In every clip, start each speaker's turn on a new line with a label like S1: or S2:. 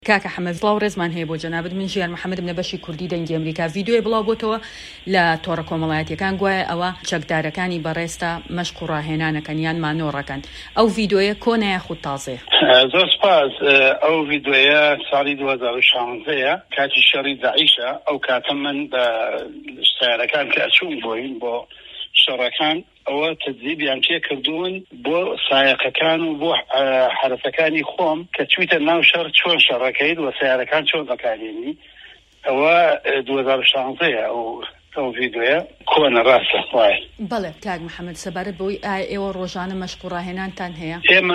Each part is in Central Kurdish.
S1: کاکە حەمەد بڵاو ڕێزمان هەیە بۆ جەنابەت. من ژیان محەممەدم لە بەشی کوردی دەنگی ئەمریکا ڤیدیۆی بڵاو بۆتەوە لە تۆڕە کۆمەڵایەتیەکان گوایە ئەوە چەکدارەکانی بەڕێستە مەشق و ڕاهێنانەکەن یان مانۆڕەکەن. ئەو ڤیدیۆیە کۆنە یاخود تازەیە؟
S2: زۆر سپاس. ئەو ڤیدیۆیە ساڵی 2016ەیە کاتی شەڕی داعیشە. ئەو کاتە من بە سیارەکان کە ئەچوون بۆین بۆ شەڕەکان ئەوە تەجریبیان پێ کردوون بۆ سایقەکان و بۆ حرەسەکانی خۆم کە چویتە ناو شەڕ چۆن شەڕەکەیت و سیارەکان چۆن بەکارێنی. ئەوە 2016ەیە ئەو ڤیدیۆیە کۆنە ڕاستە وایە.
S1: بەڵێ کاک محەممەد سەبارەت بەوەی ئێوە ڕۆژانە مەشق و ڕاهێنانتان هەیە؟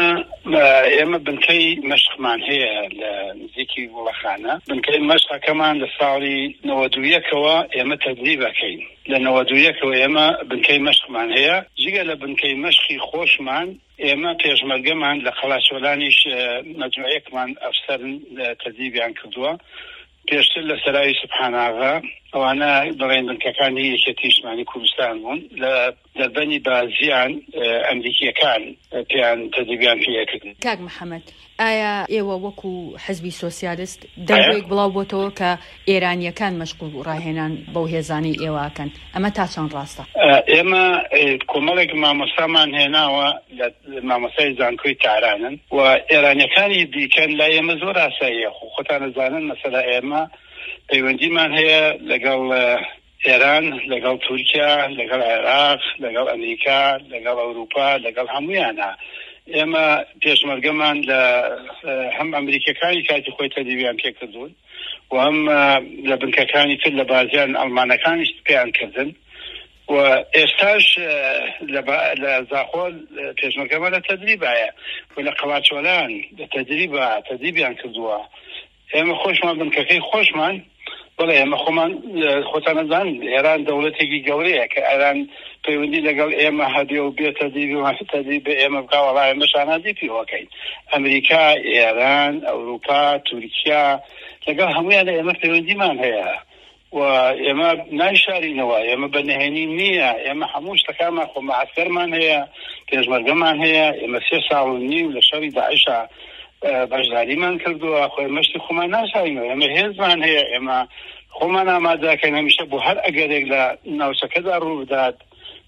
S2: ئێمە بنکەی مەشقمان هەیە لە نزیکی وڵەخانە. بنکەی مەشقەکەمان لە ساڵی 91ەوە ئێمە تەدریبەکەین. لە 91ەوە ئێمە بنکەی مەشقمان هەیە. جگە لە بنکەی مەشقی خۆشمان ئێمە پێشمەرگەمان لە خەڵاتچۆلانیش مەجموعەیەکمان ئەفسەرن تەدریبیان کردووە. پێشتر لە سەراوی سوبحاناغا ئەوانە بەڵێن بنکەکانی یەکێتی نیشتیمانی کوردستان بوون لە دەربەنی بازیان ئەمریکیەکان پێیان تەدریبیان پێکردن.
S1: کاک محەممەد، ئایا ئێوە وەکو حزبی سۆسیالیست دەنگێک بڵاو بۆتەوە کە ئێرانیەکان مەشق و ڕاهێنان بەو هێزانی ئێواکەن؟ ئەمە تا چەند ڕاستە؟
S2: ئێمە کۆمەڵێک مامۆستامان هێناوە لە مامۆستای زانکۆی تارانن و ئێرانیەکانی دیکەن لا ئێمە زۆر ئاساییە. خۆتان دەزانن مەسەلا ئێمە پەیوەندیمان هەیە لەگەڵ ئێران، لەگەڵ تورکیا، لەگەڵ عێراق، لەگەڵ ئەمریکا، لەگەڵ ئەوروپا، لەگەڵ هەموویانە. ئێمە پێشمەرگەمان لە هەم ئەمریکەکانی کاتی خۆی تەدریبیان پێکردوون و هەم لە بنکەکانی تر لە بازیان ئەڵمانەکانیش پێیان کردن و ئێستاش لە زاخۆل پێشمەرگەمان لە تەدریبایە و لە قەڵاتچۆلان لە تەدریبیان کردووە. ئێمە خۆشمان بنکەکەی خۆشمان بەڵێ ئێمە خۆمان خۆتان نەزان ئێران دەوڵەتێکی گەورەیە کە ئێران پەیوەندی لەگەڵ ئێمە هەبێ و بێ تەدریب بە ئێمە بکا وەڵای ئێمەشان هەدیفی وەکەین. ئەمریکا، ئێران، ئەوروپا، تورکیا لەگەڵ هەمویان ئێمە پەیوەندیمان هەیە و ئێمە نایشارینەوە. ئێمە بەنهێنی نییە. ئێمە هەموو شتەکانمان خۆ مەعسکەرمان هەیە، پێشمەرگەمان هەیە. ئێمە 3 ساڵ و نیم لە شەڕی داعیشە بەشداریمان کردووە. خۆی مەشتی خۆمان ناساینەوە. ئێمە هێزمان هەیە. ئێمە خۆمان ئامادەکەین هەمیشە بۆ هەر ئەگەرێک لە ناوچەکەدا ڕوو بدات.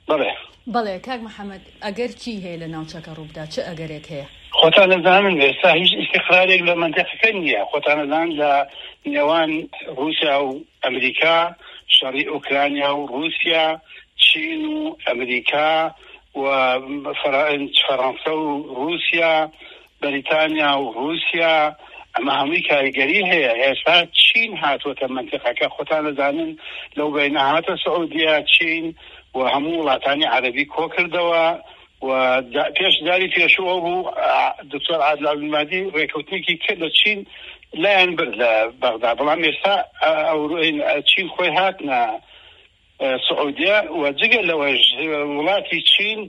S1: بەڵێ کاک محەممەد، ئەگەر چی هەیە لە ناوچەکە ڕووبدا؟ چه ئەگەرێک هەیە؟
S2: خۆتان نەزانن ئێستا هیچ ئیستیقرارێک لە مەنتیقەکە نییە. خۆتان نەزان لە نێوان رووسیا و ئەمریکا، شەڕی ئوکرانیا و رووسیا، چین و ئەمریکا و فەڕەنسا و رووسیا، بەریتانیا و رووسیا، ئەمە هەمووی کاریگەری هەیە. ئێستا چین هاتووەتە مەنتیقەکە. خۆتان نەزانن لەو بەینە هاتە سعودیا، چین و هەموو وڵاتانی عەرەبی کۆ کردەوە و داری پێشوە بوو دکتۆر عادل عەبدولمادی ڕێکەوتنێکی کرد لە چین لایەن برد لە بەغدا. بەڵام ئێستا چین خۆی هاتنە سعودیا و جگە لەوەش وڵاتی چین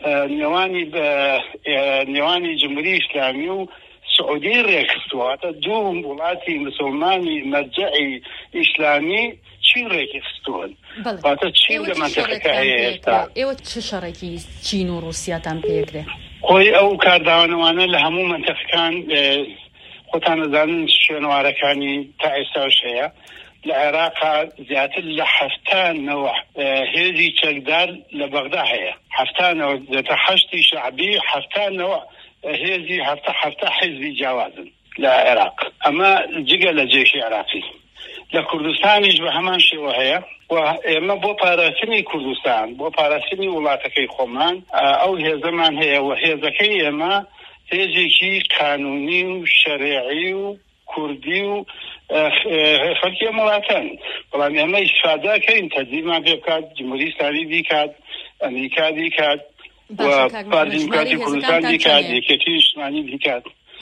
S2: نێوانی جمهوری ئیسلامی و سعودی ڕێکخستووە. دوو وڵاتی مسلمانی مەرجعی ئیسلامی چین ڕێکی خستوون. واتە چین لە مەنتیقەکە هەیە ئێستا.
S1: ئێوە چه شەڕێکی چین و رووسیاتان پێکرێ؟
S2: خۆی ئەو کارداوانەوانە لە هەموو مەنتیقەکان خۆتان دەزانن شوێنەوارەکانی تا ئێستاش هەیە. لە عێراقا زیاتر لە 70 هێزی چەکدار لە بەغدا هەیە. 8 شعبی 70 هێزی 7 حزبی جیاوازن لە عێراق. ئەمە جگە لە جێشی عێراقی. لە کوردستانیش بە هەمان شێوە هەیە و ئێمە بۆ پاراستنی کوردستان، بۆ پاراستنی وڵاتەکەی خۆمان ئەو هێزەمان هەیە و هێزەکەی ئێمە هێزێکی قانونی و شەریعی و کوردی و خەڵکی وڵاتان. بەڵام ئێمە ئیستفادەکەین تەدریبمان پێ بکات، جمهوری ئیسلامی بیکات، ئەمریکا بیکات و پارلمانی کوردستان بیکات، یەکێتی نیشتیمانی بیکات.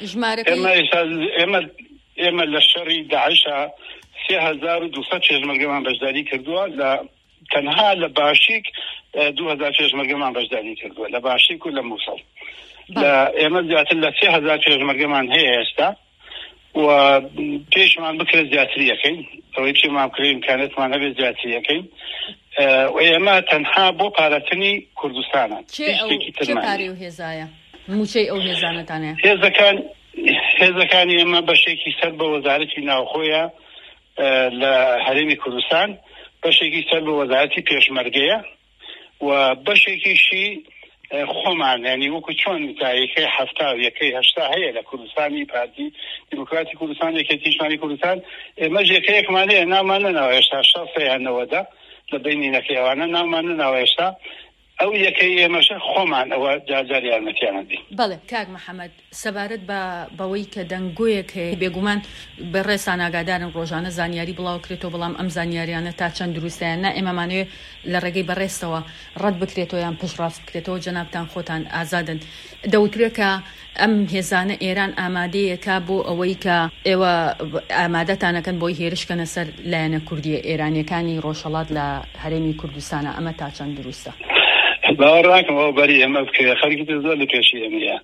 S2: ئێمە لە شەڕی داعیشە 3200 پێشمەرگەمان بەشداری کردووە. لە تەنها لە باشیک 2000 پێشمەرگەمان بەشداری کردووە لە باشیک و لە مووسڵ. ئێمە زیاتر لە 3000 پێشمەرگەمان هەیە ئێستا و پێشمان بکرێت زیاتریەکەین. ئەوەی پێمان بکرێت ئیمکانەتمان هەبێت زیاتریەکەین و ئێمە تەنها بۆ پارەتنی کوردستانە.
S1: چه پارەی و هێزایە؟ موچەی ئەو هێزانەتانەیە؟
S2: هێزەکانی ئێمە بەشێکی سەر بە وەزارەتی ناوخۆیە لە هەرێمی کوردستان، بەشێکی سەر بە وەزارەتی پێشمەرگەیە و بەشێکیشی خۆمان، ینی وەکو چۆن تایەکەی 70 یەکەی 80 هەیە لە کوردستانی پارتی دیموکراتی کوردستان، یەکێتی نیشتیمانی کوردستان. ئێمە یەکەیەکمان هەیە نامان نەناوە هێشتا 60 لە بینینەکەی ئەوانە نامان نەناوە هێشتا. ئەو یەکەی ئێمەشە خۆمان ئەوە جار یارمەتیانە دی.
S1: بەڵێ کاک محەممەد، سەبارەت بەوەی کە دەنگۆیەک هەیە بێگومان بەڕێسان ئاگادارن ڕۆژانە زانیاری بڵاوکرێتەوە، بەڵام ئەم زانیاریانە تا چەند دروستیانە ئێمەمانوێ لە ڕێگەی بەڕێستەوە ڕەت بکرێتەوە یان پشتڕاست بکرێتەوە. جەنابتان خۆتان ئازادن. دەوترێت کە ئەم هێزانە ئێران ئامادەیەکا بۆ ئەوەی کە ئێوە ئامادەتانەکەن بۆی هێرشکەنە سەر لایەنە کوردیە ئێرانیەکانی ڕۆژهەڵات لە هەرێمی کوردستانە. ئەمە تا چەند دروستە؟
S2: باوەڕاکەمەوە بەری ئێمە بکرێ خەرکی زۆر لە پێشی ئێمەیە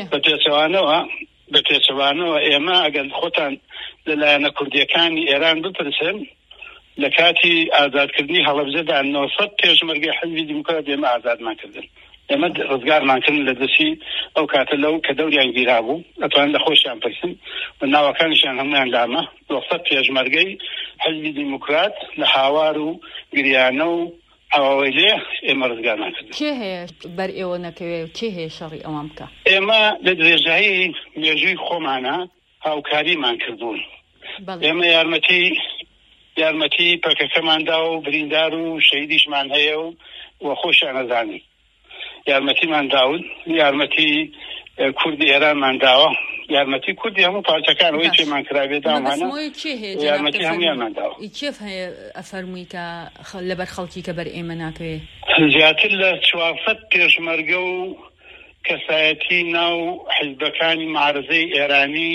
S2: بە پێچەوانەوە ئێمە ئەگەر خۆتان لەلایەنە کوردیەکانی ئێران بپرسن لە کاتی ئازادکردنی هەڵەبجەدا 900 پێشمەرگەی حزبی دیموکرات ئێمە ئازادمان کردن. ئێمە ڕزگارمان کردن لە دەستی ئەو کاتە لەو کە دەوریان گیرا بوو، ئەتوان لە خۆشیان پرسن و ناوەکانیشیان هەمویان لامە 900 پێشمەرگەی حزبی دیموکرات لە هاوار و گریانە و ئەوەی لێ ئێمە ڕزگارمان کردن.
S1: چێ هەیە بەر ئێوە نەکەوێ و چێ هەیە شەڕی ئەوان بکە؟
S2: ئێمە لە درێژایی مێژووی خۆمانە هاوکاریمان کردوون. ئێمە یارمەتی پەکەکەماندا و بریندار و شەیدیشمان هەیە و خۆشیان نەزانی. یارمەتیمان داون، یارمەتی کوردی ئێرانمان داوە، یارمەتی کوردی هەموو پارچەکانەوەی چێمان کرابێ دامانە یارمەتی هەمویانمان داوە.
S1: چێف هەیە ئەفەرمووی کە لەبەر خەڵکی کە بەر ئێمە ناکەوێ؟
S2: زیاتر لە 400 پێشمەرگە و کەسایەتی ناو حیزبەکانی معارزەی ئێرانی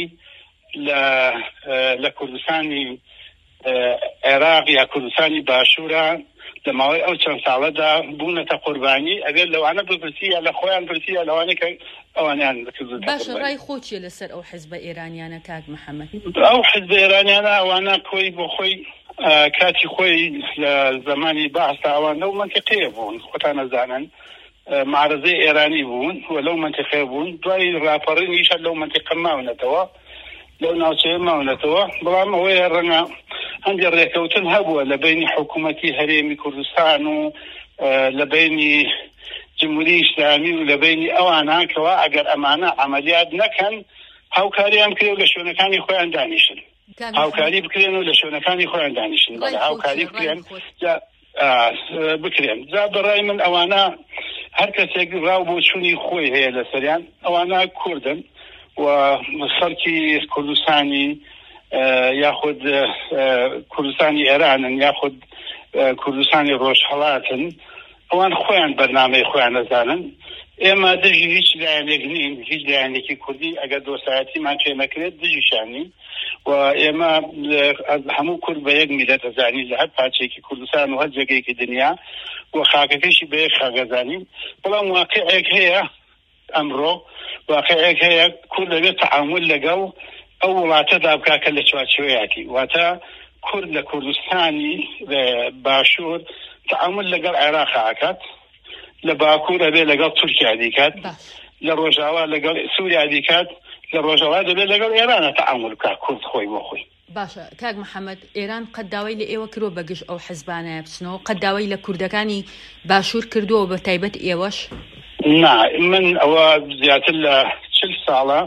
S2: لە کوردستانی عێراق یا کوردستانی باشوورە لە ماوەی ئەو چەند ساڵەدا بوونەتە قوربانی. ئەگەر لەوانە بپرسی یا لە خۆیان پرسی یا لەوانە کە ئەوانیان بکردن.
S1: باشە، ڕای خۆچیە لەسەر ئەو حیزبە ئێرانیانە کاک محەممەد؟
S2: ئەو حیزبە ئێرانیانە ئەوانە کۆی بۆ خۆی کاتی خۆی لە زمانی بەعستا ئەوانە و منتیقەیە بوون، خۆتان نەزانن معارزەی ئێرانی بوون و لەو منتیقەیە بوون. دوای ڕاپەڕینیشە لەو منتیقە ماونەتەوە، لەو ناوچەیە ماونەتەوە. بەڵام ئەوەیە ڕەنگە هەندێک ڕێکەوتن هەبووە لە بینی حکوومەتی هەرێمی کوردستان و لە بینی جمهوری ئیسلامی و لە بینی ئەوانە کەوا ئەگەر ئەمانە عەمەلیات نەکەن هاوکاریان کرێ و لە شوێنەکانی خۆیان دانیشن، هاوکاری بکرێن و لە شوێنەکانی خۆیان دانیشن، هاوکاری بکرێن. جا بەڕای من ئەوانە هەر کەسێک ڕاو بۆ چوونی خۆی هەیە لەسەریان. ئەوانە کوردن و خەڵکی کوردستانی یاخود کوردستانی ئێرانن یاخود کوردستانی ڕۆژهەڵاتن، ئەوان خۆیان بەرنامەی خۆیان نەزانن. ئێمە دژی هیچ لایەنێک نین، هیچ لایەنێکی کوردی ئەگەر دۆسایەتیمان پێ نەکرێت دژیشانی و ئێمە هەموو کورد بە یەک میلەت ئەزانین لە هەر پارچێکی کوردستان و هەر جێگەیەکی دنیا و خاکەکەشی بە یەک خاگەزانین. بەڵام واقعێک هەیە ئەمڕۆ، واقعێک هەیە کورد دەبێت تەعامل لەگەڵ ئەو وڵاتەدا بکا کە لە چوارچێوەیەکی، واتە کورد لە کوردستانی باشوور تەعامل لەگەڵ عێراق ئاکات، لە باکوور دەبێت لەگەڵ تورکیا دیکات، لە ڕۆژاوا لەگەڵ سووریا دیکات، لە ڕۆژاوا دەبێت لەگەڵ ئێرانە تەعامل بکات کورد خۆی بۆ خۆی.
S1: باشە کاک محەممەد، ئێران قەت داوای لە ئێوە کردووە بەگشت ئەو حیزبانەیە بچنەوە؟ قەت داوای لە کوردەکانی باشوور کردووە بە تایبەت ئێوەش؟
S2: نا، من ئەوە زیاتر لە 40 ساڵە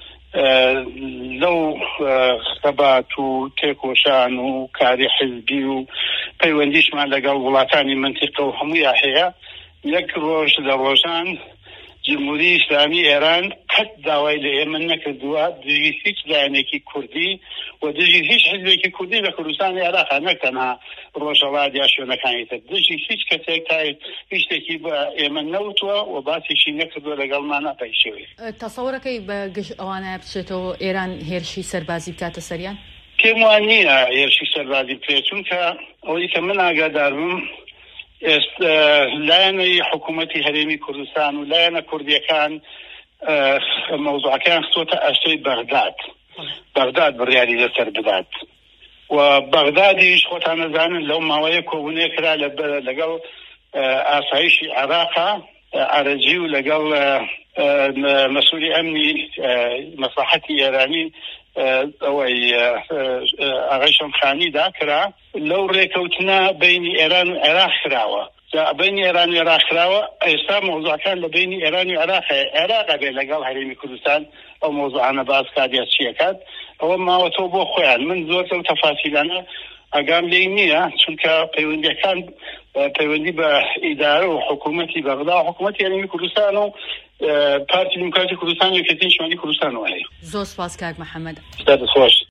S2: لەو خەبات و تێکۆشان و کاری حزبی و پەیوەندیشمان لەگەڵ وڵاتانی منتیقە و هەموویان هەیە. یەک ڕۆژ لە ڕۆژان جمهوری ئیسلامی ئێران قەت داوای لە ئێمە نەکردووە دژی هیچ لایەنێکی کوردی و دژی هیچ حزبێکی کوردی لە کوردستانی عێراق نەک تەنها ڕۆژهەڵات یا شوێنەکانی تر، دژی هیچ کەسێک تا هیچ شتێکی بە ئێمە نەوتووە و باسیشی نەکردووە لەگەڵمانە پەیشەوەی.
S1: تەسەوڕەکەی بەگشت ئەوانە بچێتەوە ئێران هێرشی سەربازی بکاتە سەریان؟
S2: پێم وان نییە هێرشی سەربازی بکرێت، چونکە ئەوەی کە من ئاگادارم لایەنەی حکوومەتی هەرێمی کوردستان و لایەنە کوردیەکان مەوزوعەکان خستۆتە ئەستۆی بەغداد بڕیاری لەسەر بدات و بەغدادیش خۆتان نەزانن لەو ماوەیە کۆبوونەیە کرا لەگەڵ ئاسایشی عێراقا عەرەجی و لەگەڵ مسؤولي أمني مصلحتي إيراني أوي أغشم خاني ذاكرة لو ريكوتنا بين إيران وعراق خراوة بين إيران وعراق خراوة إسا موضوع كان بين إيران وعراق عراق بين لقال هريمي كردستان أو موضوع أنا باز كادي الشيكات أو ما وتوبو خوان من زورت وتفاصيلنا أقام لينية شنك بيوندي كان بيوندي بإدارة وحكومتي بغداد وحكومتي يعني كردستان و بارتي ديمقراطي كردستان وكتين شمالي كردستان وهي
S1: زۆر سپاس کاک محەممەد.
S2: خوش.